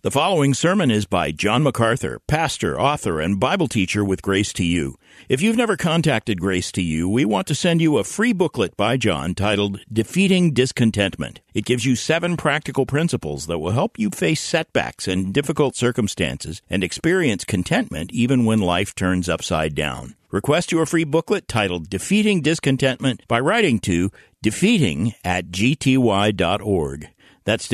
The following sermon is by John MacArthur, pastor, author, and Bible teacher with Grace to You. If you've never contacted Grace to You, we want to send you a free booklet by John titled Defeating Discontentment. It gives you 7 practical principles that will help you face setbacks and difficult circumstances and experience contentment even when life turns upside down. Request your free booklet titled Defeating Discontentment by writing to defeating@gty.org. That's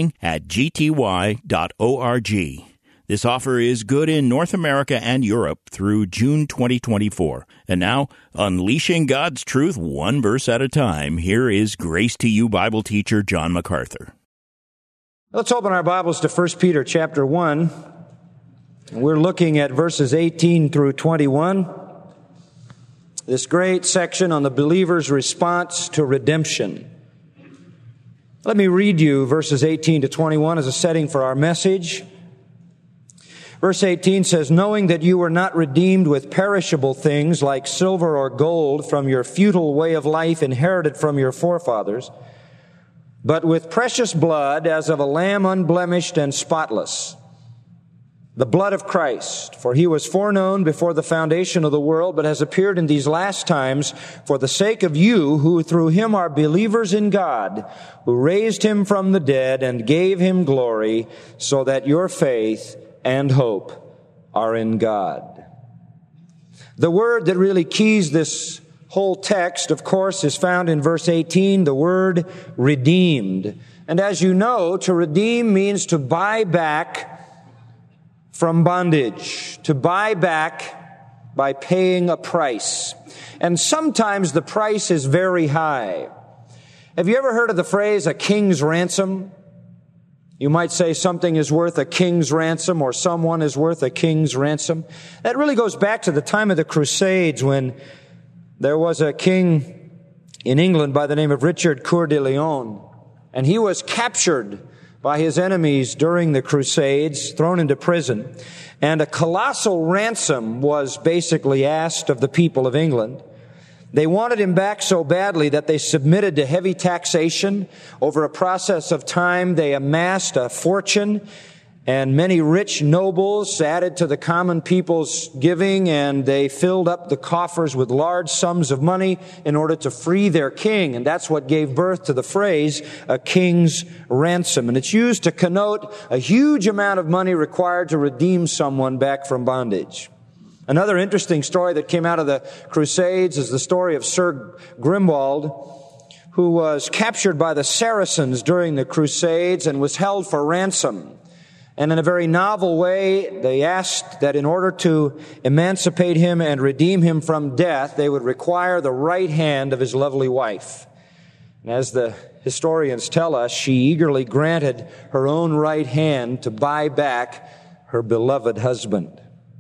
defeating@gty.org. This offer is good in North America and Europe through June 2024. And now, unleashing God's truth one verse at a time, here is Grace to You Bible teacher John MacArthur. Let's open our Bibles to 1 Peter chapter 1. We're looking at verses 18 through 21. This great section on the believer's response to redemption. Let me read you verses 18 to 21 as a setting for our message. Verse 18 says, "Knowing that you were not redeemed with perishable things like silver or gold from your futile way of life inherited from your forefathers, but with precious blood as of a lamb unblemished and spotless, the blood of Christ. For he was foreknown before the foundation of the world, but has appeared in these last times for the sake of you, who through him are believers in God, who raised him from the dead and gave him glory, so that your faith and hope are in God." The word that really keys this whole text, of course, is found in verse 18, the word redeemed. And as you know, to redeem means to buy back from bondage, to buy back by paying a price. And sometimes the price is very high. Have you ever heard of the phrase, a king's ransom? You might say something is worth a king's ransom, or someone is worth a king's ransom. That really goes back to the time of the Crusades, when there was a king in England by the name of Richard Coeur de Lion, and he was captured by his enemies during the Crusades, thrown into prison. And a colossal ransom was basically asked of the people of England. They wanted him back so badly that they submitted to heavy taxation. Over a process of time, they amassed a fortune, and many rich nobles added to the common people's giving, and they filled up the coffers with large sums of money in order to free their king. And that's what gave birth to the phrase, a king's ransom. And it's used to connote a huge amount of money required to redeem someone back from bondage. Another interesting story that came out of the Crusades is the story of Sir Grimwald, who was captured by the Saracens during the Crusades and was held for ransom. And in a very novel way, they asked that in order to emancipate him and redeem him from death, they would require the right hand of his lovely wife. And as the historians tell us, she eagerly granted her own right hand to buy back her beloved husband.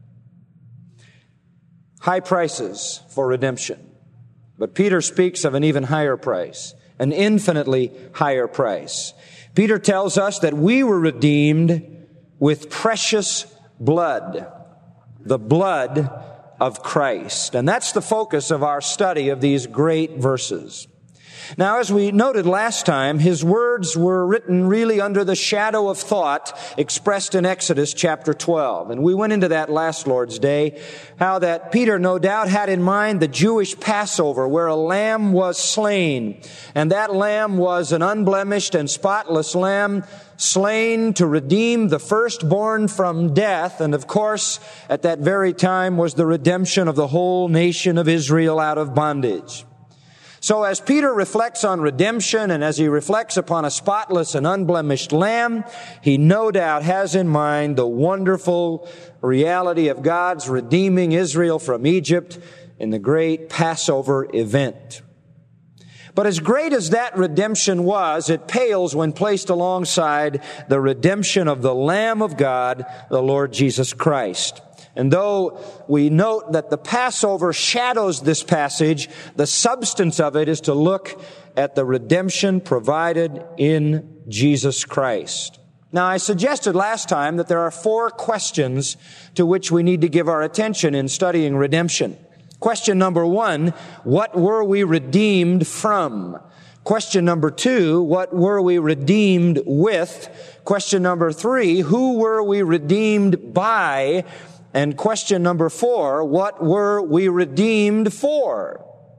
High prices for redemption. But Peter speaks of an even higher price, an infinitely higher price. Peter tells us that we were redeemed with precious blood, the blood of Christ. And that's the focus of our study of these great verses. Now, as we noted last time, his words were written really under the shadow of thought expressed in Exodus chapter 12. And we went into that last Lord's Day, how that Peter no doubt had in mind the Jewish Passover, where a lamb was slain. And that lamb was an unblemished and spotless lamb, slain to redeem the firstborn from death. And of course, at that very time was the redemption of the whole nation of Israel out of bondage. So as Peter reflects on redemption, and as he reflects upon a spotless and unblemished lamb, he no doubt has in mind the wonderful reality of God's redeeming Israel from Egypt in the great Passover event. But as great as that redemption was, it pales when placed alongside the redemption of the Lamb of God, the Lord Jesus Christ. And though we note that the Passover shadows this passage, the substance of it is to look at the redemption provided in Jesus Christ. Now, I suggested last time that there are 4 questions to which we need to give our attention in studying redemption. Question number 1, what were we redeemed from? Question number 2, what were we redeemed with? Question number 3, who were we redeemed by? And question number 4, what were we redeemed for?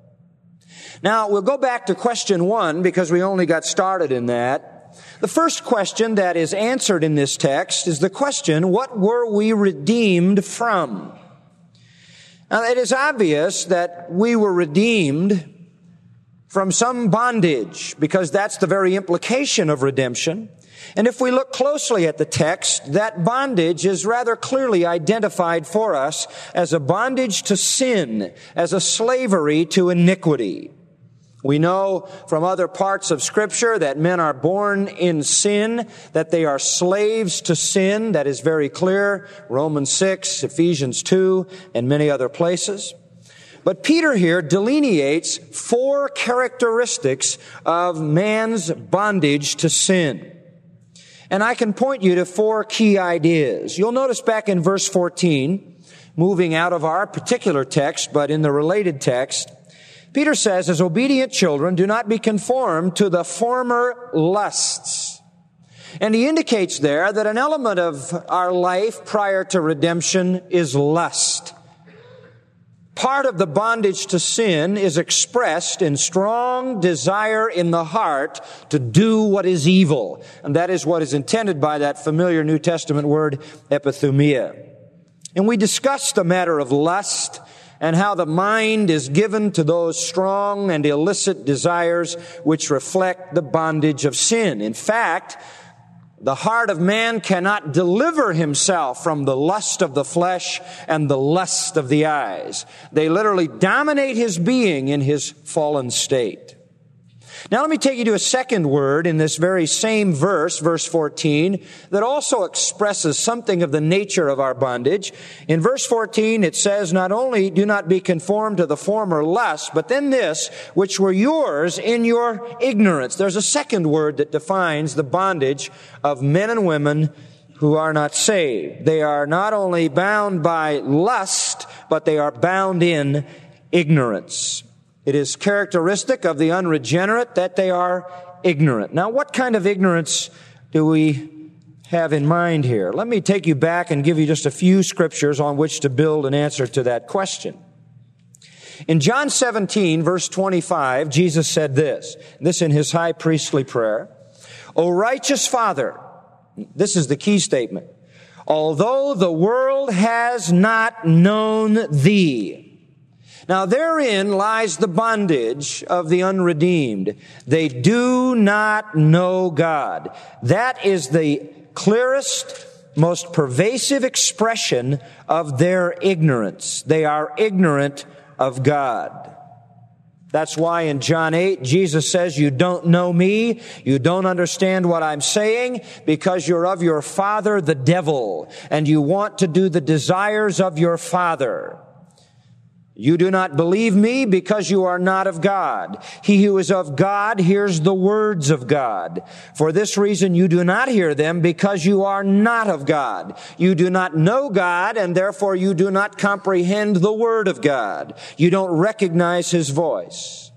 Now, we'll go back to question 1 because we only got started in that. The first question that is answered in this text is the question, what were we redeemed from? Now, it is obvious that we were redeemed from some bondage, because that's the very implication of redemption. And if we look closely at the text, that bondage is rather clearly identified for us as a bondage to sin, as a slavery to iniquity. We know from other parts of Scripture that men are born in sin, that they are slaves to sin. That is very clear. Romans 6, Ephesians 2, and many other places. But Peter here delineates 4 characteristics of man's bondage to sin. And I can point you to 4 key ideas. You'll notice back in verse 14, moving out of our particular text, but in the related text, Peter says, as obedient children, do not be conformed to the former lusts. And he indicates there that an element of our life prior to redemption is lust. Part of the bondage to sin is expressed in strong desire in the heart to do what is evil. And that is what is intended by that familiar New Testament word, epithumia. And we discussed the matter of lust and how the mind is given to those strong and illicit desires which reflect the bondage of sin. In fact, the heart of man cannot deliver himself from the lust of the flesh and the lust of the eyes. They literally dominate his being in his fallen state. Now let me take you to a second word in this very same verse, verse 14, that also expresses something of the nature of our bondage. In verse 14 it says, not only do not be conformed to the former lust, but then this, which were yours in your ignorance. There's a second word that defines the bondage of men and women who are not saved. They are not only bound by lust, but they are bound in ignorance. It is characteristic of the unregenerate that they are ignorant. Now, what kind of ignorance do we have in mind here? Let me take you back and give you just a few scriptures on which to build an answer to that question. In John 17, verse 25, Jesus said this in his high priestly prayer, O righteous Father, this is the key statement, although the world has not known thee. Now therein lies the bondage of the unredeemed. They do not know God. That is the clearest, most pervasive expression of their ignorance. They are ignorant of God. That's why in John 8, Jesus says, you don't know me, you don't understand what I'm saying, because you're of your father, the devil, and you want to do the desires of your father. You do not believe me because you are not of God. He who is of God hears the words of God. For this reason you do not hear them, because you are not of God. You do not know God, and therefore you do not comprehend the word of God. You don't recognize his voice.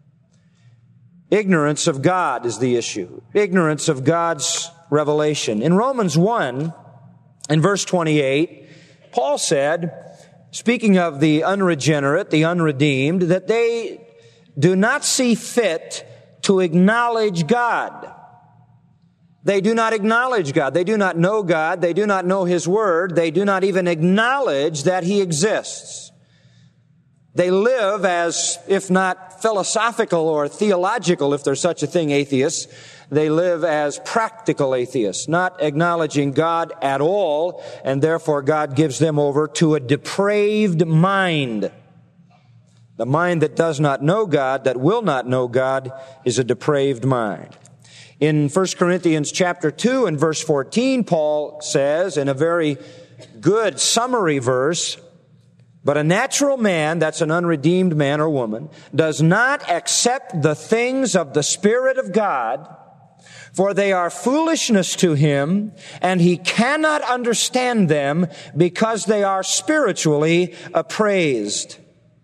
Ignorance of God is the issue. Ignorance of God's revelation. In Romans 1, in verse 28, Paul said, speaking of the unregenerate, the unredeemed, that they do not see fit to acknowledge God. They do not acknowledge God. They do not know God. They do not know his word. They do not even acknowledge that he exists. They live as, if not philosophical or theological, if there's such a thing, atheists, they live as practical atheists, not acknowledging God at all, and therefore God gives them over to a depraved mind. The mind that does not know God, that will not know God, is a depraved mind. In 1 Corinthians chapter 2 and verse 14, Paul says, in a very good summary verse, but a natural man, that's an unredeemed man or woman, does not accept the things of the Spirit of God, for they are foolishness to him, and he cannot understand them because they are spiritually appraised.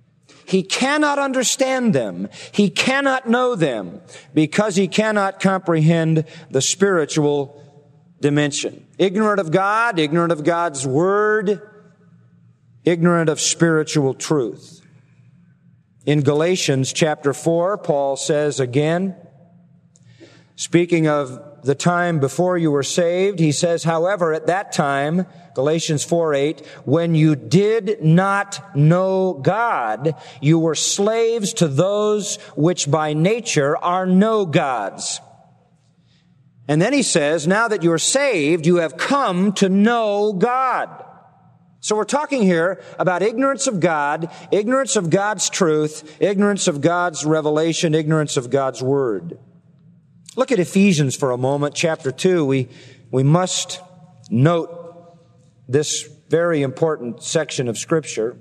He cannot understand them. He cannot know them because he cannot comprehend the spiritual dimension. Ignorant of God, ignorant of God's Word, ignorant of spiritual truth. In Galatians chapter 4, Paul says again, speaking of the time before you were saved, he says, however, at that time, Galatians 4:8, when you did not know God, you were slaves to those which by nature are no gods. And then he says, now that you're saved, you have come to know God. So we're talking here about ignorance of God, ignorance of God's truth, ignorance of God's revelation, ignorance of God's Word. Look at Ephesians for a moment, chapter 2. We must note this very important section of Scripture.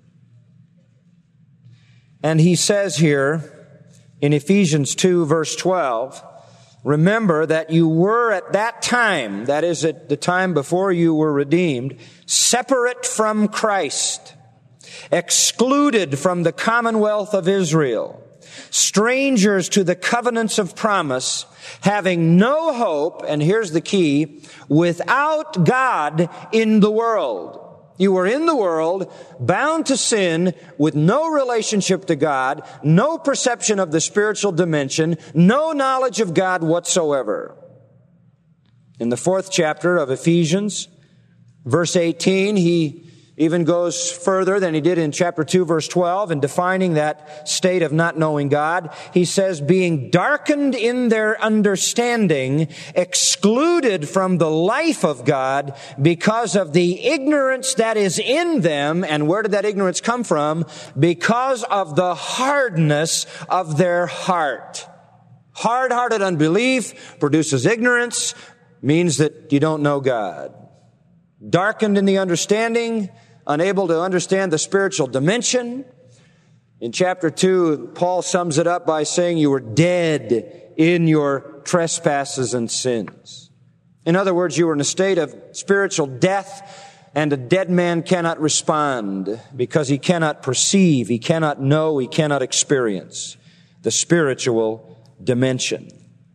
And he says here in Ephesians 2, verse 12, remember that you were at that time, that is at the time before you were redeemed, separate from Christ, excluded from the commonwealth of Israel, strangers to the covenants of promise, having no hope, and here's the key, without God in the world. You were in the world, bound to sin, with no relationship to God, no perception of the spiritual dimension, no knowledge of God whatsoever. In the 4th chapter of Ephesians, verse 18, he even goes further than he did in chapter 2, verse 12, in defining that state of not knowing God. He says, being darkened in their understanding, excluded from the life of God because of the ignorance that is in them. And where did that ignorance come from? Because of the hardness of their heart. Hard-hearted unbelief produces ignorance, means that you don't know God. Darkened in the understanding, unable to understand the spiritual dimension. In chapter 2, Paul sums it up by saying you were dead in your trespasses and sins. In other words, you were in a state of spiritual death, and a dead man cannot respond because he cannot perceive, he cannot know, he cannot experience the spiritual dimension.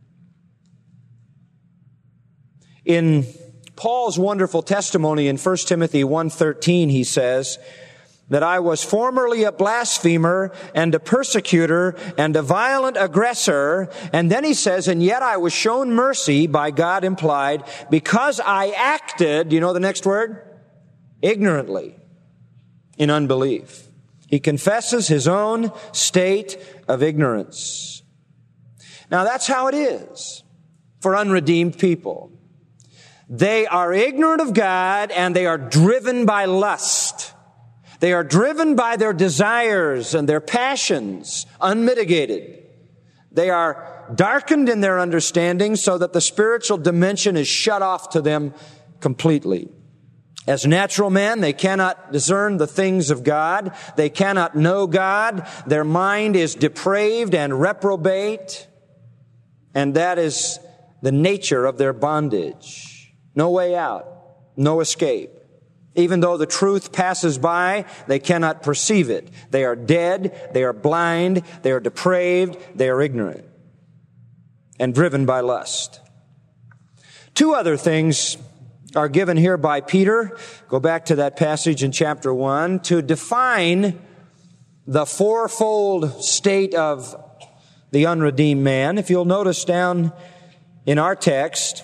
In Paul's wonderful testimony in 1 Timothy 1:13, he says that I was formerly a blasphemer and a persecutor and a violent aggressor. And then he says, and yet I was shown mercy by God implied because I acted, you know the next word? Ignorantly, in unbelief. He confesses his own state of ignorance. Now that's how it is for unredeemed people. They are ignorant of God and they are driven by lust. They are driven by their desires and their passions, unmitigated. They are darkened in their understanding so that the spiritual dimension is shut off to them completely. As natural men, they cannot discern the things of God. They cannot know God. Their mind is depraved and reprobate. And that is the nature of their bondage. No way out, no escape. Even though the truth passes by, they cannot perceive it. They are dead, they are blind, they are depraved, they are ignorant, and driven by lust. Two other things are given here by Peter. Go back to that passage in chapter 1 to define the fourfold state of the unredeemed man. If you'll notice down in our text,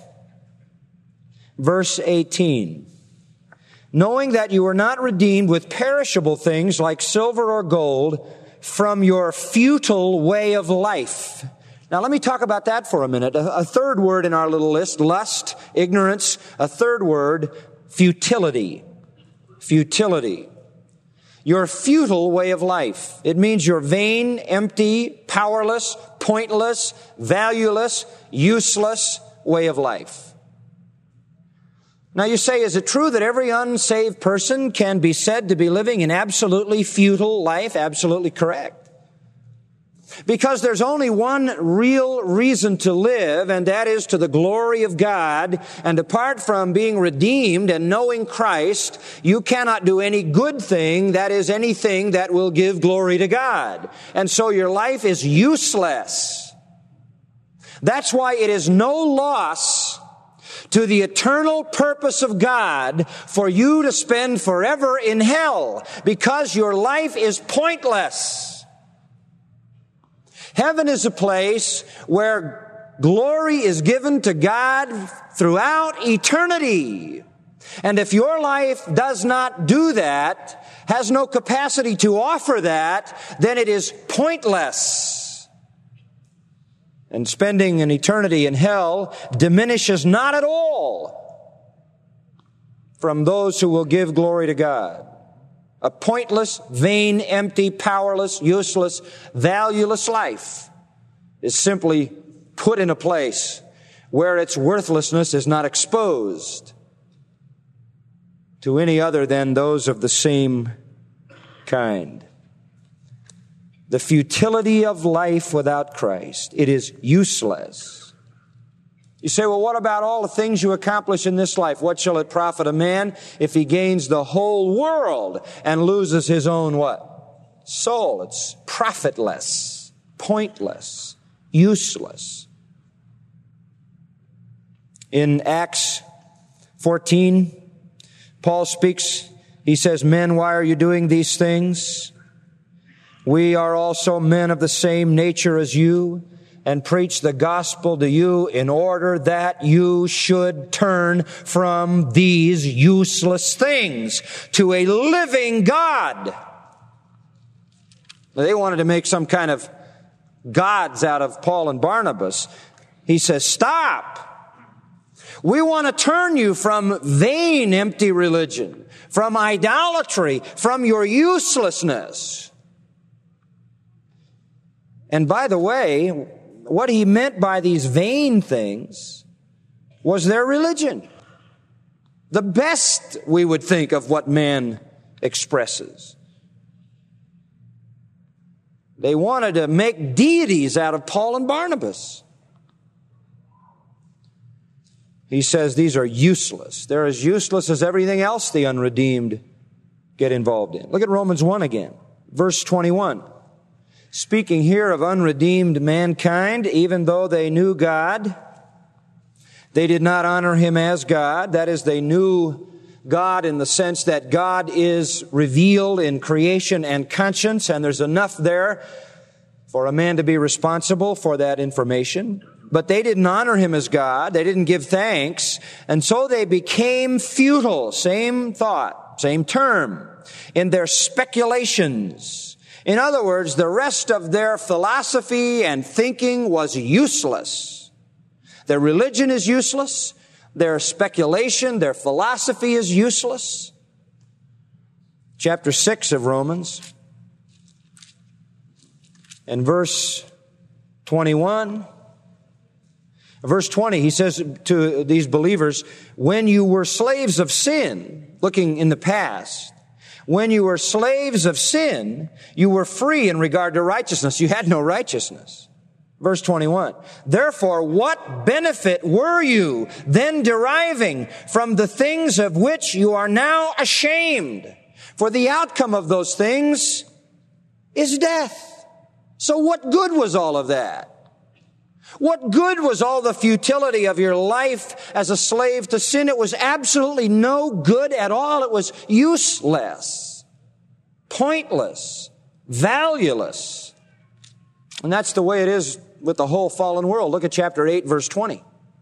verse 18, knowing that you were not redeemed with perishable things like silver or gold from your futile way of life. Now let me talk about that for a minute. A third word in our little list, lust, ignorance. A third word, futility. Futility. Your futile way of life. It means your vain, empty, powerless, pointless, valueless, useless way of life. Now you say, is it true that every unsaved person can be said to be living an absolutely futile life? Absolutely correct. Because there's only one real reason to live, and that is to the glory of God. And apart from being redeemed and knowing Christ, you cannot do any good thing, that is, anything that will give glory to God. And so your life is useless. That's why it is no loss to the eternal purpose of God for you to spend forever in hell, because your life is pointless. Heaven is a place where glory is given to God throughout eternity. And if your life does not do that, has no capacity to offer that, then it is pointless. And spending an eternity in hell diminishes not at all from those who will give glory to God. A pointless, vain, empty, powerless, useless, valueless life is simply put in a place where its worthlessness is not exposed to any other than those of the same kind. The futility of life without Christ. It is useless. You say, well, what about all the things you accomplish in this life? What shall it profit a man if he gains the whole world and loses his own what? Soul. It's profitless, pointless, useless. In Acts 14, Paul speaks. He says, men, why are you doing these things? We are also men of the same nature as you, and preach the gospel to you in order that you should turn from these useless things to a living God. They wanted to make some kind of gods out of Paul and Barnabas. He says, stop. We want to turn you from vain, empty religion, from idolatry, from your uselessness. And by the way, what he meant by these vain things was their religion. The best, we would think, of what man expresses. They wanted to make deities out of Paul and Barnabas. He says these are useless. They're as useless as everything else the unredeemed get involved in. Look at Romans 1 again, verse 21. Speaking here of unredeemed mankind, even though they knew God, they did not honor Him as God. That is, they knew God in the sense that God is revealed in creation and conscience, and there's enough there for a man to be responsible for that information. But they didn't honor Him as God. They didn't give thanks. And so they became futile. Same thought, same term, in their speculations. In other words, the rest of their philosophy and thinking was useless. Their religion is useless. Their speculation, their philosophy is useless. Chapter 6 of Romans and verse 21. Verse 20, he says to these believers, when you were slaves of sin, looking in the past, when you were slaves of sin, you were free in regard to righteousness. You had no righteousness. Verse 21. Therefore, what benefit were you then deriving from the things of which you are now ashamed? For the outcome of those things is death. So what good was all of that? What good was all the futility of your life as a slave to sin? It was absolutely no good at all. It was useless, pointless, valueless. And that's the way it is with the whole fallen world. Look at chapter 8, verse 20.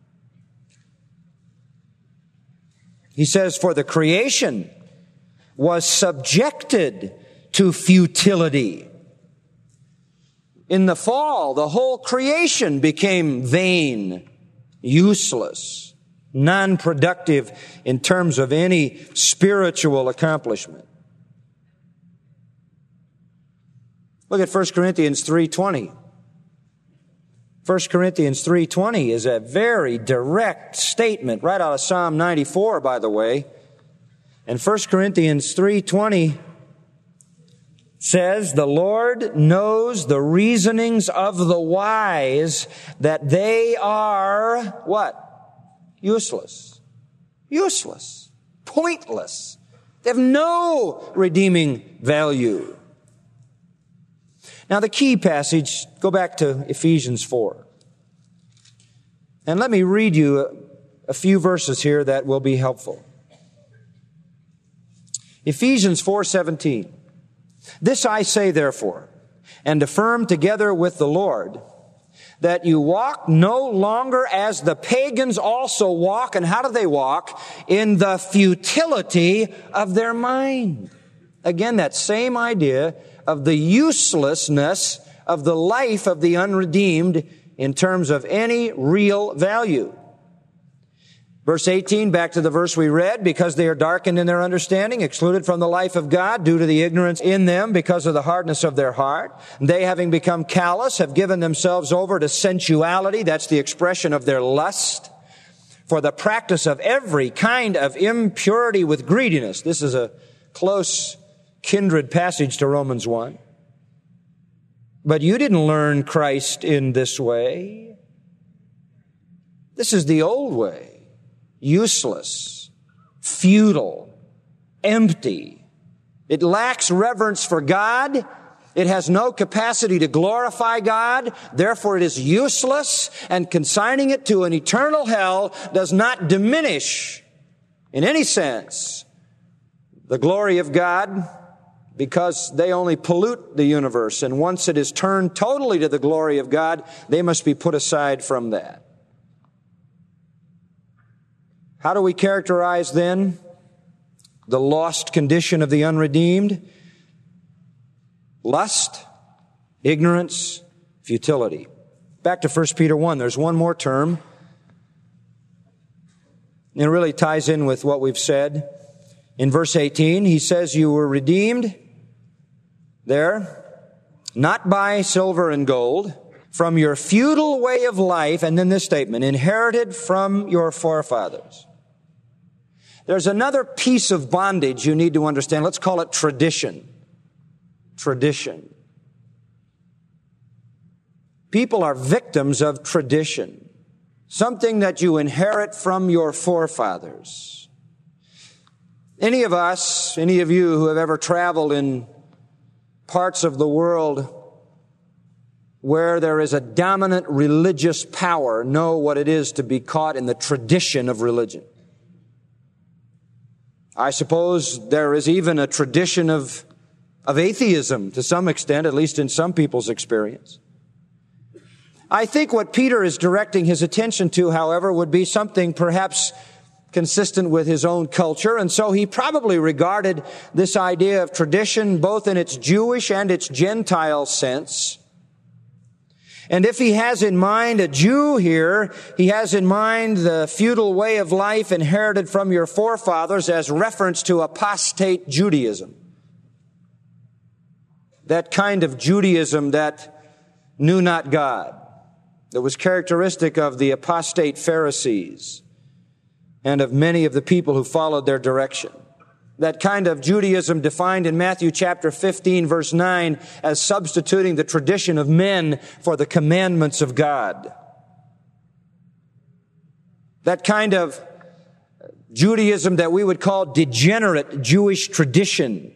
He says, for the creation was subjected to futility. In the fall, the whole creation became vain, useless, non-productive in terms of any spiritual accomplishment. Look at 1 Corinthians 3:20. 1 Corinthians 3:20 is a very direct statement, right out of Psalm 94, by the way. And 1 Corinthians 3:20 says, the Lord knows the reasonings of the wise, that they are, what? Useless. Useless. Pointless. They have no redeeming value. Now the key passage, go back to Ephesians 4. And let me read you a few verses here that will be helpful. Ephesians 4:17. This I say therefore, and affirm together with the Lord, that you walk no longer as the pagans also walk. And how do they walk? In the futility of their mind. Again, that same idea of the uselessness of the life of the unredeemed in terms of any real value. Verse 18, back to the verse we read, because they are darkened in their understanding, excluded from the life of God due to the ignorance in them because of the hardness of their heart. They, having become callous, have given themselves over to sensuality. That's the expression of their lust. For the practice of every kind of impurity with greediness. This is a close kindred passage to Romans 1. But you didn't learn Christ in this way. This is the old way. Useless, futile, empty. It lacks reverence for God. It has no capacity to glorify God. Therefore, it is useless, and consigning it to an eternal hell does not diminish, in any sense, the glory of God, because they only pollute the universe. And once it is turned totally to the glory of God, they must be put aside from that. How do we characterize then the lost condition of the unredeemed? Lust, ignorance, futility. Back to 1 Peter 1, there's one more term. And it really ties in with what we've said. In verse 18, he says, you were redeemed there, not by silver and gold, from your futile way of life, and then this statement, inherited from your forefathers. There's another piece of bondage you need to understand. Let's call it tradition. Tradition. People are victims of tradition. Something that you inherit from your forefathers. Any of us, any of you who have ever traveled in parts of the world where there is a dominant religious power know what it is to be caught in the tradition of religion. I suppose there is even a tradition of atheism to some extent, at least in some people's experience. I think what Peter is directing his attention to, however, would be something perhaps consistent with his own culture. And so he probably regarded this idea of tradition both in its Jewish and its Gentile sense. And if he has in mind a Jew here, he has in mind the futile way of life inherited from your forefathers as reference to apostate Judaism. That kind of Judaism that knew not God, that was characteristic of the apostate Pharisees and of many of the people who followed their direction. That kind of Judaism defined in Matthew chapter 15, verse 9, as substituting the tradition of men for the commandments of God. That kind of Judaism that we would call degenerate Jewish tradition.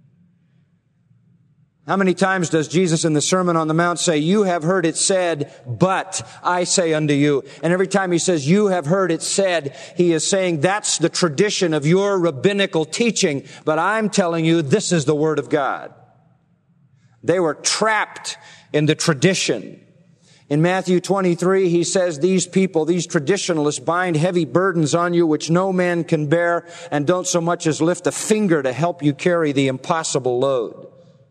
How many times does Jesus in the Sermon on the Mount say, you have heard it said, but I say unto you. And every time he says, you have heard it said, he is saying that's the tradition of your rabbinical teaching. But I'm telling you, this is the Word of God. They were trapped in the tradition. In Matthew 23, he says, these people, these traditionalists, bind heavy burdens on you which no man can bear, and don't so much as lift a finger to help you carry the impossible load.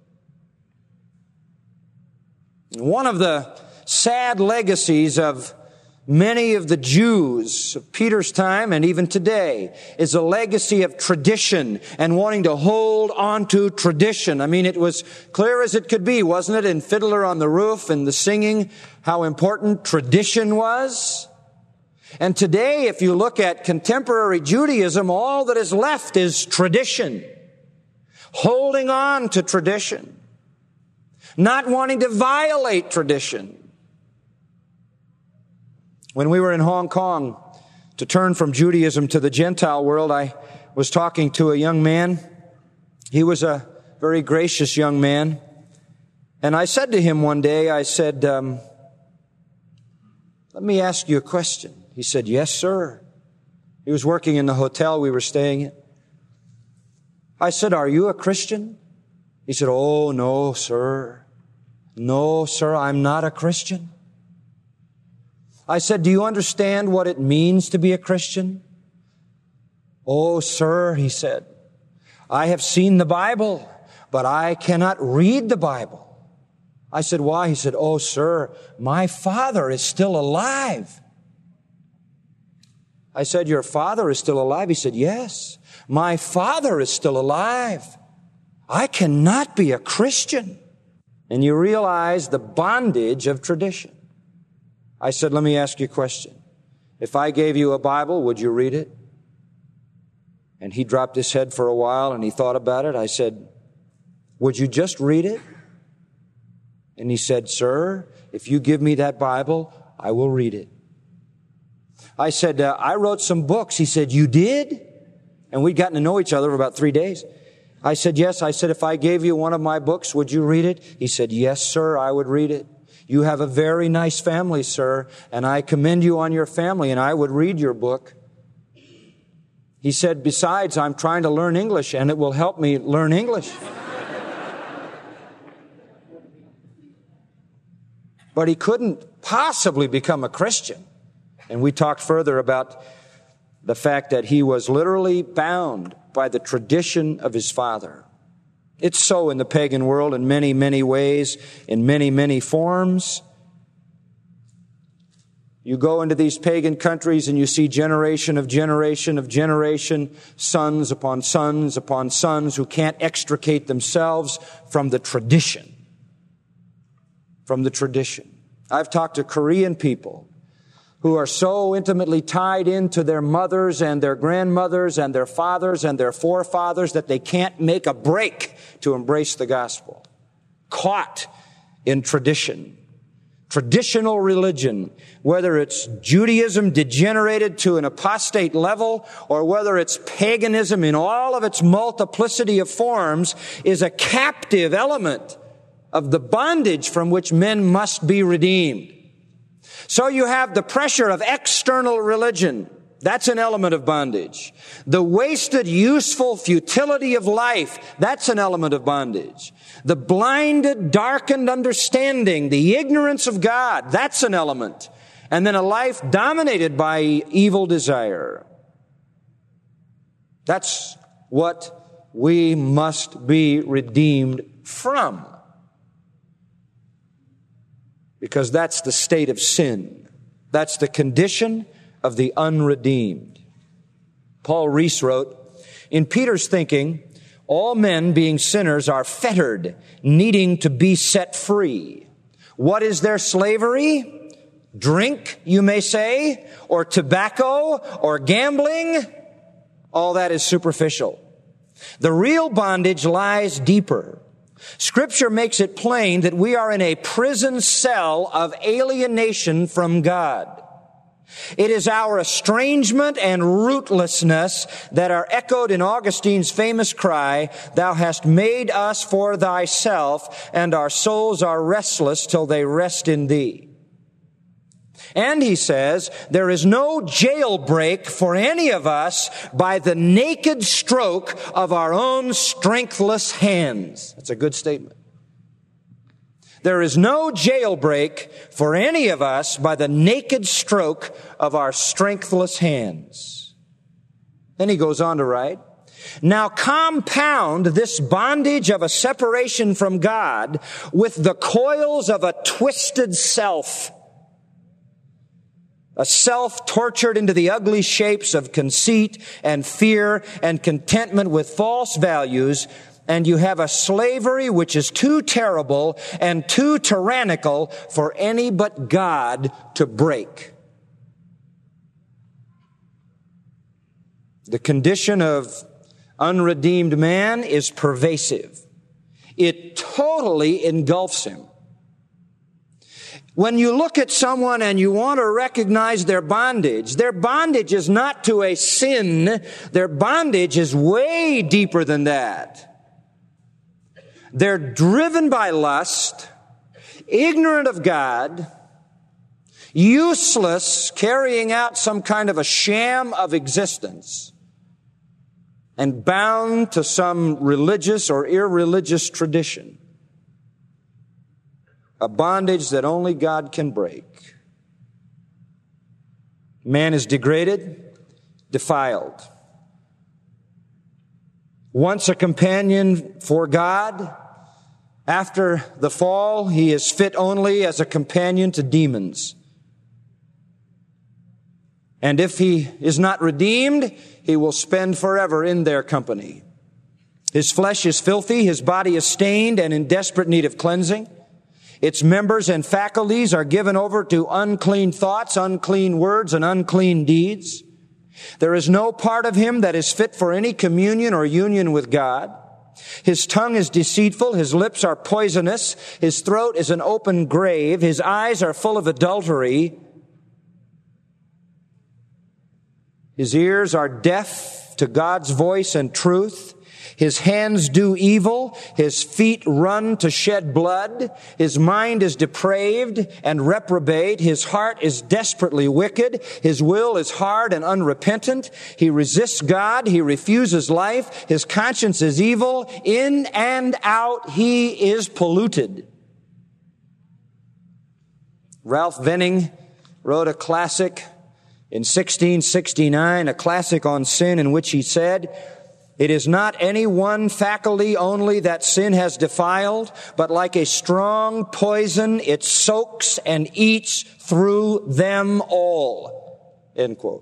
One of the sad legacies of many of the Jews of Peter's time and even today is a legacy of tradition and wanting to hold on to tradition. I mean, it was clear as it could be, wasn't it, in Fiddler on the Roof and the singing, how important tradition was? And today, if you look at contemporary Judaism, all that is left is tradition. Holding on to tradition. not wanting to violate tradition. When we were in Hong Kong to turn from Judaism to the Gentile world, I was talking to a young man. He was a very gracious young man. And I said to him one day, I said, let me ask you a question. He said, yes, sir. He was working in the hotel we were staying in. I said, are you a Christian? He said, oh, no, sir. No, sir, I'm not a Christian. I said, do you understand what it means to be a Christian? Oh, sir, he said, I have seen the Bible, but I cannot read the Bible. I said, why? He said, oh, sir, my father is still alive. I said, your father is still alive? He said, yes, my father is still alive. I cannot be a Christian. And you realize the bondage of tradition. I said, let me ask you a question. If I gave you a Bible, would you read it? And he dropped his head for a while and he thought about it. I said, would you just read it? And he said, sir, if you give me that Bible, I will read it. I said, I wrote some books. He said, you did? And we'd gotten to know each other for about 3 days. I said, yes. I said, if I gave you one of my books, would you read it? He said, yes, sir, I would read it. You have a very nice family, sir, and I commend you on your family, and I would read your book. He said, besides, I'm trying to learn English, and it will help me learn English. But he couldn't possibly become a Christian. And we talked further about the fact that he was literally bound by the tradition of his father. It's so in the pagan world in many, many ways, in many, many forms. You go into these pagan countries and you see generation of generation of generation, sons upon sons who can't extricate themselves from the tradition. From the tradition. I've talked to Korean people who are so intimately tied into their mothers and their grandmothers and their fathers and their forefathers that they can't make a break to embrace the gospel. Caught in tradition. Traditional religion, whether it's Judaism degenerated to an apostate level or whether it's paganism in all of its multiplicity of forms, is a captive element of the bondage from which men must be redeemed. So you have the pressure of external religion. That's an element of bondage. The wasted, useful futility of life, that's an element of bondage. The blinded, darkened understanding, the ignorance of God, that's an element. And then a life dominated by evil desire. That's what we must be redeemed from. Because that's the state of sin. That's the condition of the unredeemed. Paul Rees wrote, in Peter's thinking, all men being sinners are fettered, needing to be set free. What is their slavery? Drink, you may say, or tobacco, or gambling. All that is superficial. The real bondage lies deeper. Scripture makes it plain that we are in a prison cell of alienation from God. It is our estrangement and rootlessness that are echoed in Augustine's famous cry, "Thou hast made us for thyself, and our souls are restless till they rest in thee." And he says, there is no jailbreak for any of us by the naked stroke of our own strengthless hands. That's a good statement. There is no jailbreak for any of us by the naked stroke of our strengthless hands. Then he goes on to write, now compound this bondage of a separation from God with the coils of a twisted self. A self tortured into the ugly shapes of conceit and fear and contentment with false values, and you have a slavery which is too terrible and too tyrannical for any but God to break. The condition of unredeemed man is pervasive. It totally engulfs him. When you look at someone and you want to recognize their bondage is not to a sin. Their bondage is way deeper than that. They're driven by lust, ignorant of God, useless, carrying out some kind of a sham of existence, and bound to some religious or irreligious tradition. A bondage that only God can break. Man is degraded, defiled. Once a companion for God, after the fall, he is fit only as a companion to demons. And if he is not redeemed, he will spend forever in their company. His flesh is filthy, his body is stained and in desperate need of cleansing. Its members and faculties are given over to unclean thoughts, unclean words, and unclean deeds. There is no part of him that is fit for any communion or union with God. His tongue is deceitful, his lips are poisonous, his throat is an open grave, his eyes are full of adultery, his ears are deaf to God's voice and truth. His hands do evil. His feet run to shed blood. His mind is depraved and reprobate. His heart is desperately wicked. His will is hard and unrepentant. He resists God. He refuses life. His conscience is evil. In and out, he is polluted. Ralph Venning wrote a classic in 1669, a classic on sin, in which he said, "It is not any one faculty only that sin has defiled, but like a strong poison, it soaks and eats through them all." End quote.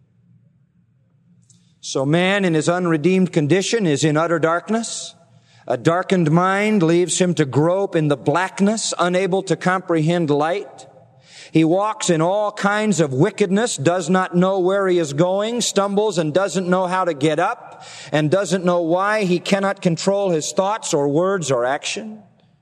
So man in his unredeemed condition is in utter darkness. A darkened mind leaves him to grope in the blackness, unable to comprehend light. He walks in all kinds of wickedness, does not know where he is going, stumbles and doesn't know how to get up, and doesn't know why he cannot control his thoughts or words or action.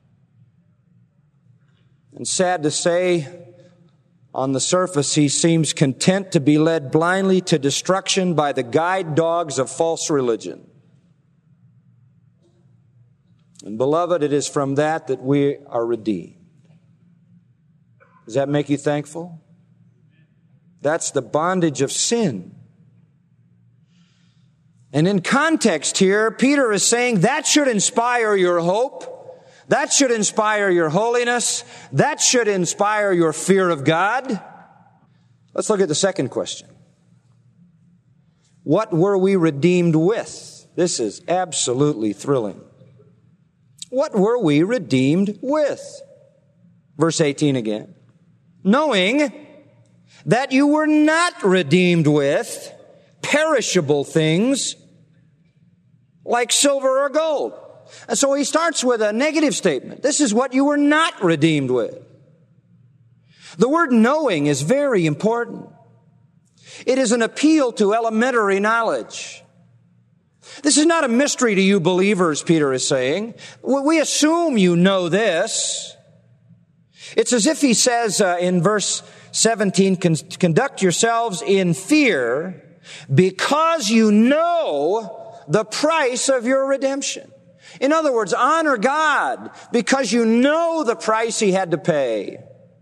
And sad to say, on the surface, he seems content to be led blindly to destruction by the guide dogs of false religion. And beloved, it is from that we are redeemed. Does that make you thankful? That's the bondage of sin. And in context here, Peter is saying that should inspire your hope. That should inspire your holiness. That should inspire your fear of God. Let's look at the second question. What were we redeemed with? This is absolutely thrilling. What were we redeemed with? Verse 18 again. Knowing that you were not redeemed with perishable things like silver or gold. And so he starts with a negative statement. This is what you were not redeemed with. The word knowing is very important. It is an appeal to elementary knowledge. This is not a mystery to you believers, Peter is saying. We assume you know this. It's as if he says in verse 17, conduct yourselves in fear because you know the price of your redemption. In other words, honor God because you know the price he had to pay.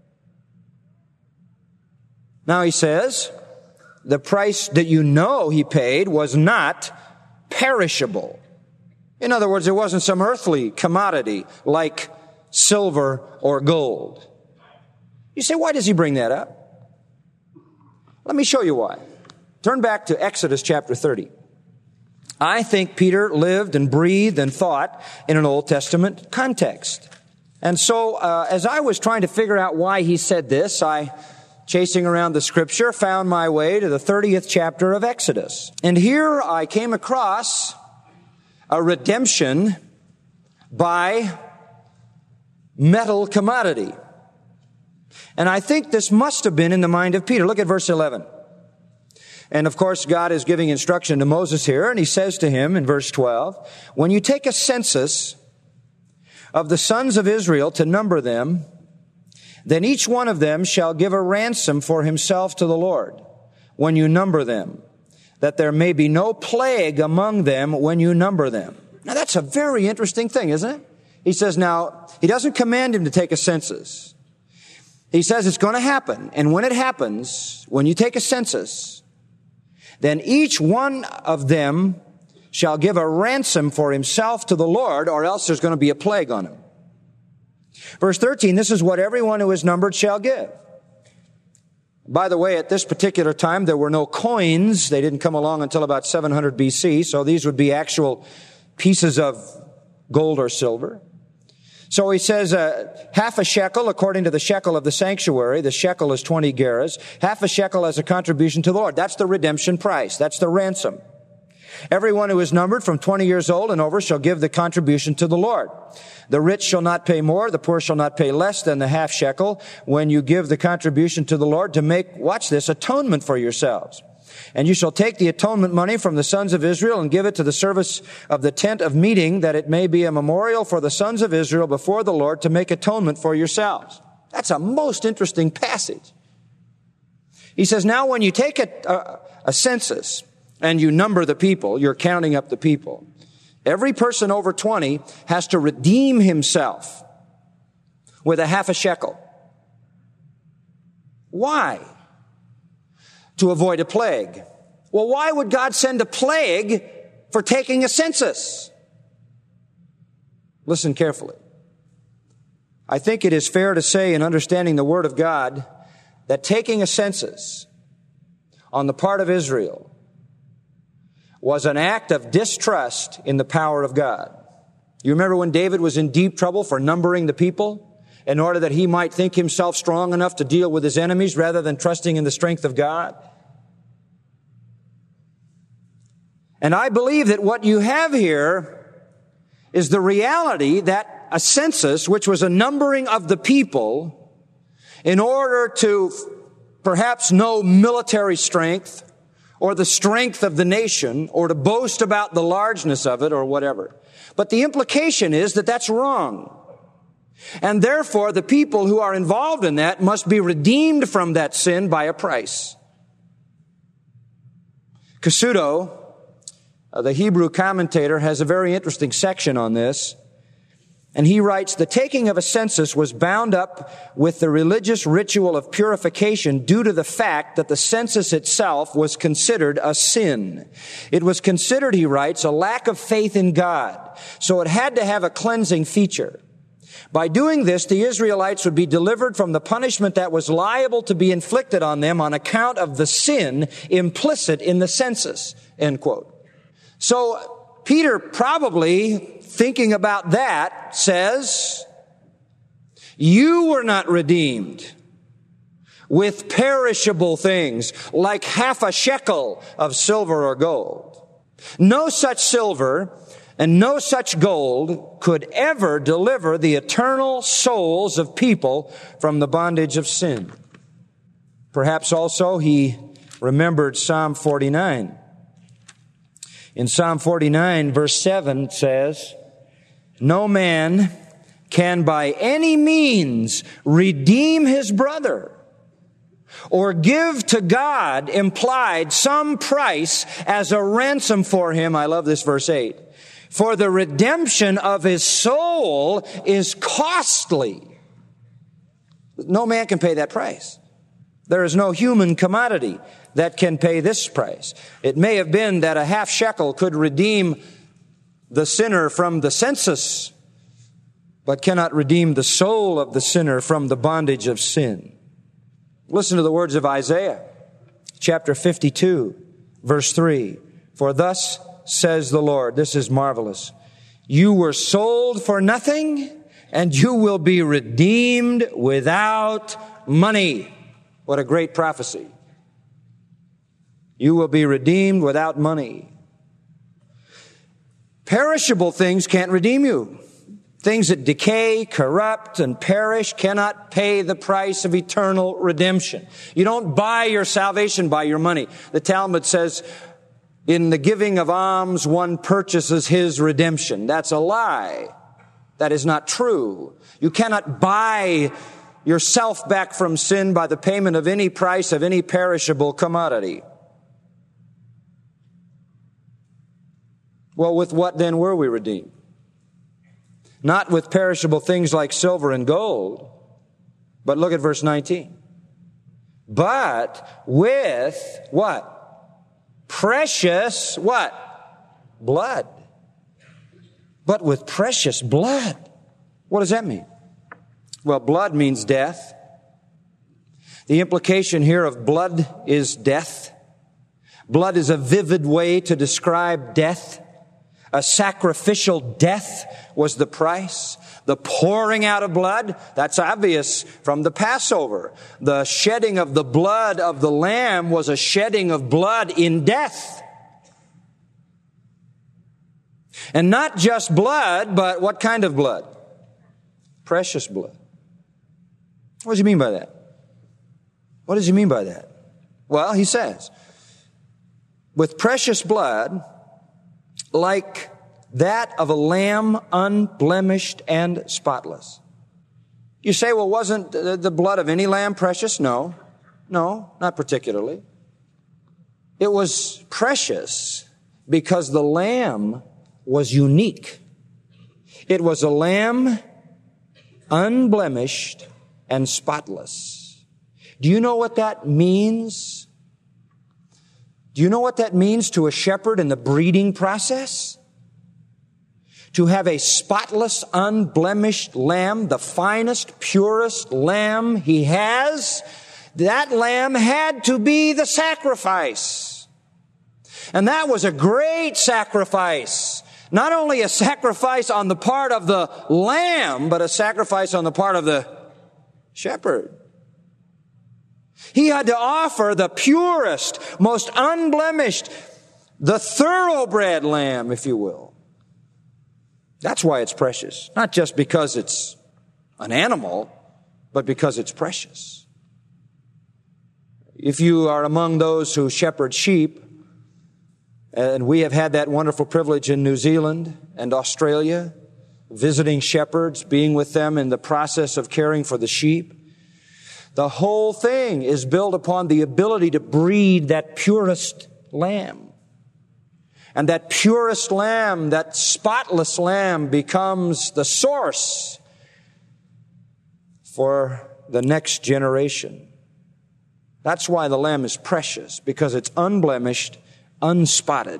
Now he says, the price that you know he paid was not perishable. In other words, it wasn't some earthly commodity like silver or gold. You say, why does he bring that up? Let me show you why. Turn back to Exodus chapter 30. I think Peter lived and breathed and thought in an Old Testament context. And so, as I was trying to figure out why he said this, chasing around the scripture, found my way to the 30th chapter of Exodus. And here I came across a redemption by metal commodity. And I think this must have been in the mind of Peter. Look at verse 11. And of course, God is giving instruction to Moses here, and he says to him in verse 12, when you take a census, of the sons of Israel to number them, then each one of them shall give a ransom for himself to the Lord when you number them, that there may be no plague among them when you number them. Now that's a very interesting thing, isn't it? He says now, he doesn't command him to take a census. He says it's going to happen. And when it happens, when you take a census, then each one of them shall give a ransom for himself to the Lord, or else there's going to be a plague on him. Verse 13, this is what everyone who is numbered shall give. By the way, at this particular time, there were no coins. They didn't come along until about 700 BC, so these would be actual pieces of gold or silver. So he says, half a shekel according to the shekel of the sanctuary. The shekel is 20 gerahs. Half a shekel as a contribution to the Lord. That's the redemption price. That's the ransom. Everyone who is numbered from 20 years old and over shall give the contribution to the Lord. The rich shall not pay more, the poor shall not pay less than the half shekel when you give the contribution to the Lord to make, watch this, atonement for yourselves. And you shall take the atonement money from the sons of Israel and give it to the service of the tent of meeting, that it may be a memorial for the sons of Israel before the Lord to make atonement for yourselves. That's a most interesting passage. He says, now when you take a census and you number the people, you're counting up the people, every person over 20 has to redeem himself with a half a shekel. Why? To avoid a plague. Well, why would God send a plague for taking a census? Listen carefully. I think it is fair to say, in understanding the Word of God, that taking a census on the part of Israel was an act of distrust in the power of God. You remember when David was in deep trouble for numbering the people in order that he might think himself strong enough to deal with his enemies rather than trusting in the strength of God? And I believe that what you have here is the reality that a census, which was a numbering of the people in order to perhaps know military strength or the strength of the nation or to boast about the largeness of it or whatever. But the implication is that that's wrong. And therefore, the people who are involved in that must be redeemed from that sin by a price. Cassuto, the Hebrew commentator, has a very interesting section on this. And he writes, the taking of a census was bound up with the religious ritual of purification due to the fact that the census itself was considered a sin. It was considered, he writes, a lack of faith in God. So it had to have a cleansing feature. By doing this, the Israelites would be delivered from the punishment that was liable to be inflicted on them on account of the sin implicit in the census, end quote. So Peter, probably thinking about that, says, you were not redeemed with perishable things like half a shekel of silver or gold. No such silver and no such gold could ever deliver the eternal souls of people from the bondage of sin. Perhaps also he remembered Psalm 49. In Psalm 49, verse 7 says, no man can by any means redeem his brother or give to God, implied, some price as a ransom for him. I love this verse 8. For the redemption of his soul is costly. No man can pay that price. There is no human commodity that can pay this price. It may have been that a half shekel could redeem the sinner from the census, but cannot redeem the soul of the sinner from the bondage of sin. Listen to the words of Isaiah, chapter 52, verse 3. For thus says the Lord, this is marvelous, you were sold for nothing, and you will be redeemed without money. What a great prophecy. You will be redeemed without money. Perishable things can't redeem you. Things that decay, corrupt, and perish cannot pay the price of eternal redemption. You don't buy your salvation by your money. The Talmud says, in the giving of alms, one purchases his redemption. That's a lie. That is not true. You cannot buy yourself back from sin by the payment of any price of any perishable commodity. Well, with what then were we redeemed? Not with perishable things like silver and gold, but look at verse 19. But with what? Precious what? Blood. But with precious blood. What does that mean? Well, blood means death. The implication here of blood is death. Blood is a vivid way to describe death. A sacrificial death was the price. The pouring out of blood, that's obvious from the Passover. The shedding of the blood of the lamb was a shedding of blood in death. And not just blood, but what kind of blood? Precious blood. What does he mean by that? What does he mean by that? Well, he says, with precious blood, like that of a lamb unblemished and spotless. You say, well, wasn't the blood of any lamb precious? No, not particularly. It was precious because the lamb was unique. It was a lamb unblemished and spotless. Do you know what that means? Do you know what that means to a shepherd in the breeding process? To have a spotless, unblemished lamb, the finest, purest lamb he has, that lamb had to be the sacrifice. And that was a great sacrifice. Not only a sacrifice on the part of the lamb, but a sacrifice on the part of the shepherd. He had to offer the purest, most unblemished, the thoroughbred lamb, if you will. That's why it's precious. Not just because it's an animal, but because it's precious. If you are among those who shepherd sheep, and we have had that wonderful privilege in New Zealand and Australia, visiting shepherds, being with them in the process of caring for the sheep, the whole thing is built upon the ability to breed that purest lamb. And that purest lamb, that spotless lamb, becomes the source for the next generation. That's why the lamb is precious, because it's unblemished, unspotted.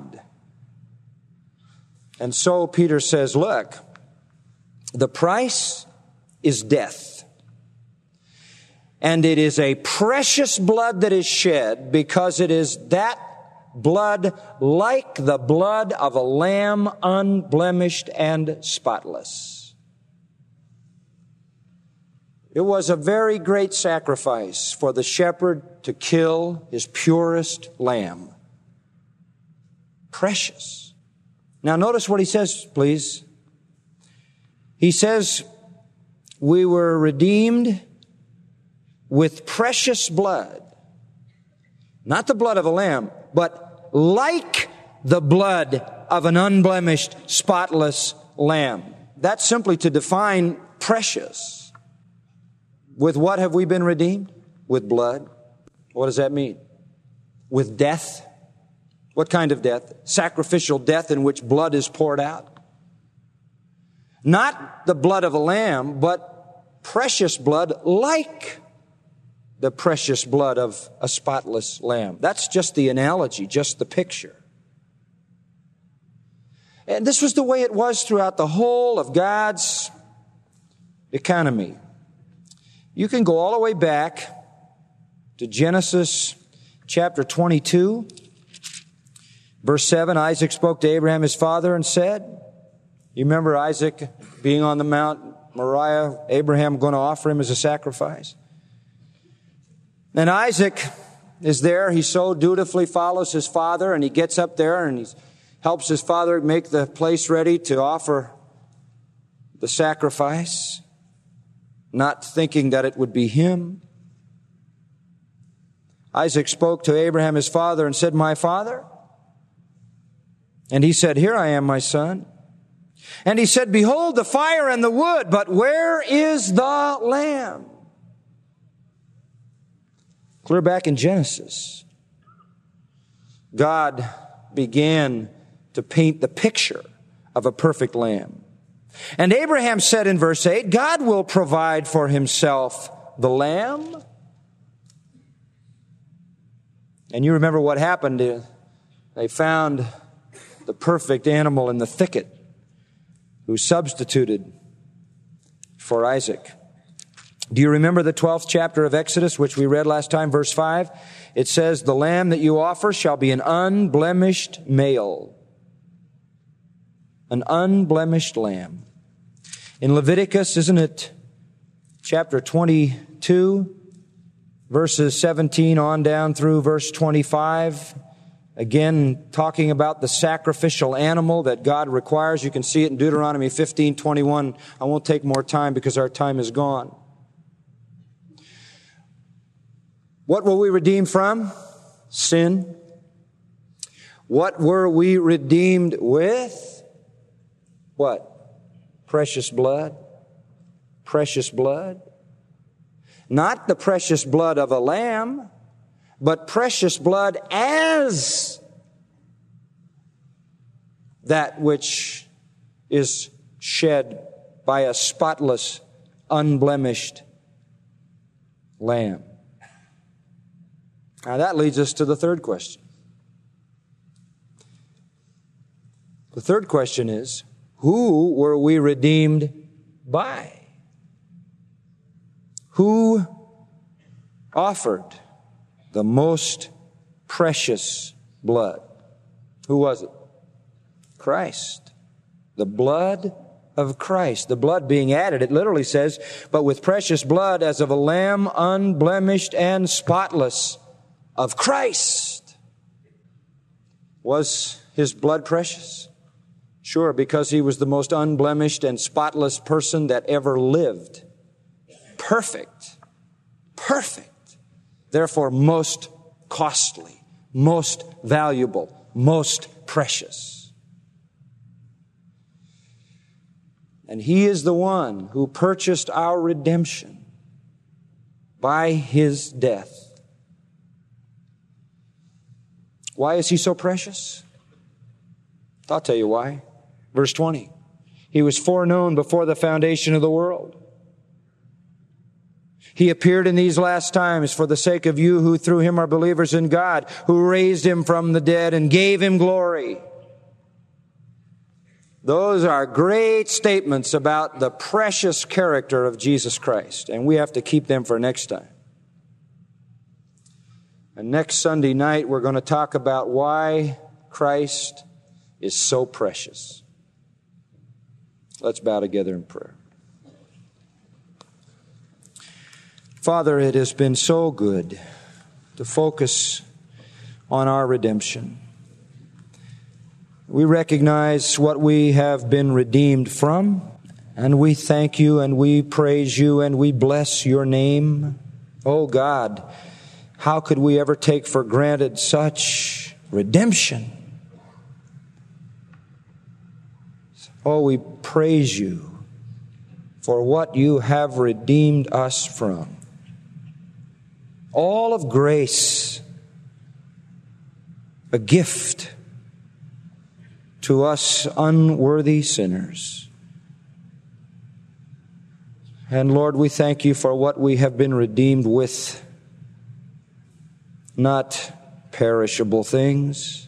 And so Peter says, look, the price is death. And it is a precious blood that is shed because it is that blood like the blood of a lamb unblemished and spotless. It was a very great sacrifice for the shepherd to kill his purest lamb. Precious. Now notice what he says, please. He says, we were redeemed with precious blood. Not the blood of a lamb, but like the blood of an unblemished, spotless lamb. That's simply to define precious. With what have we been redeemed? With blood. What does that mean? With death. What kind of death? Sacrificial death in which blood is poured out. Not the blood of a lamb, but precious blood like the precious blood of a spotless lamb. That's just the analogy, just the picture. And this was the way it was throughout the whole of God's economy. You can go all the way back to Genesis chapter 22, verse 7. Isaac spoke to Abraham his father and said, you remember Isaac being on the Mount Moriah, Abraham going to offer him as a sacrifice? And Isaac is there. He so dutifully follows his father, and he gets up there and he helps his father make the place ready to offer the sacrifice, not thinking that it would be him. Isaac spoke to Abraham his father and said, my father? And he said, here I am, my son. And he said, behold, the fire and the wood, but where is the lamb? Clear back in Genesis, God began to paint the picture of a perfect lamb. And Abraham said in verse 8, God will provide for himself the lamb. And you remember what happened. They found the perfect animal in the thicket who substituted for Isaac. Do you remember the 12th chapter of Exodus, which we read last time, verse 5? It says, the lamb that you offer shall be an unblemished male. An unblemished lamb. In Leviticus, isn't it chapter 22, verses 17 on down through verse 25, again talking about the sacrificial animal that God requires. You can see it in Deuteronomy 15:21. I won't take more time because our time is gone. What were we redeemed from? Sin. What were we redeemed with? What? Precious blood. Precious blood. Not the precious blood of a lamb, but precious blood as that which is shed by a spotless, unblemished lamb. Now that leads us to the third question. The third question is, who were we redeemed by? Who offered the most precious blood? Who was it? Christ. The blood of Christ. The blood being added, it literally says, but with precious blood as of a lamb unblemished and spotless of Christ. Was his blood precious? Sure, because he was the most unblemished and spotless person that ever lived. Perfect. Perfect. Therefore, most costly, most valuable, most precious. And he is the one who purchased our redemption by his death. Why is he so precious? I'll tell you why. Verse 20. He was foreknown before the foundation of the world. He appeared in these last times for the sake of you who through him are believers in God, who raised him from the dead and gave him glory. Those are great statements about the precious character of Jesus Christ, and we have to keep them for next time. And next Sunday night, we're going to talk about why Christ is so precious. Let's bow together in prayer. Father, it has been so good to focus on our redemption. We recognize what we have been redeemed from, and we thank you and we praise you and we bless your name. Oh God, how could we ever take for granted such redemption? Oh, we praise you for what you have redeemed us from. All of grace, a gift to us unworthy sinners. And Lord, we thank you for what we have been redeemed with. Not perishable things,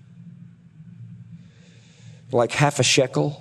like half a shekel.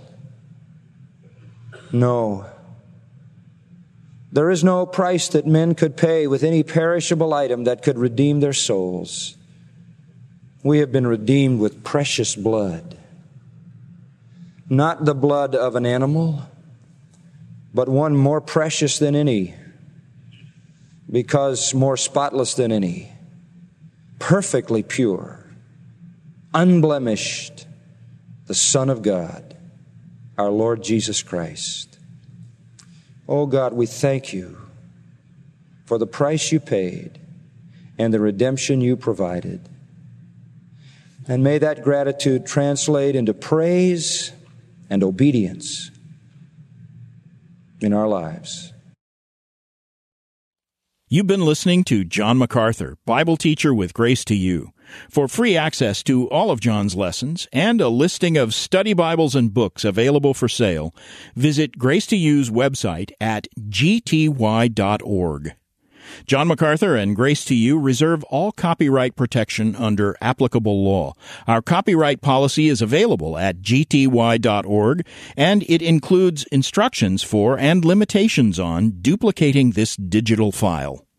No. There is no price that men could pay with any perishable item that could redeem their souls. We have been redeemed with precious blood. Not the blood of an animal, but one more precious than any, because more spotless than any, perfectly pure, unblemished, the Son of God, our Lord Jesus Christ. Oh God, we thank you for the price you paid and the redemption you provided. And may that gratitude translate into praise and obedience in our lives. You've been listening to John MacArthur, Bible teacher with Grace to You. For free access to all of John's lessons and a listing of study Bibles and books available for sale, visit Grace to You's website at gty.org. John MacArthur and Grace to You reserve all copyright protection under applicable law. Our copyright policy is available at gty.org, and it includes instructions for and limitations on duplicating this digital file.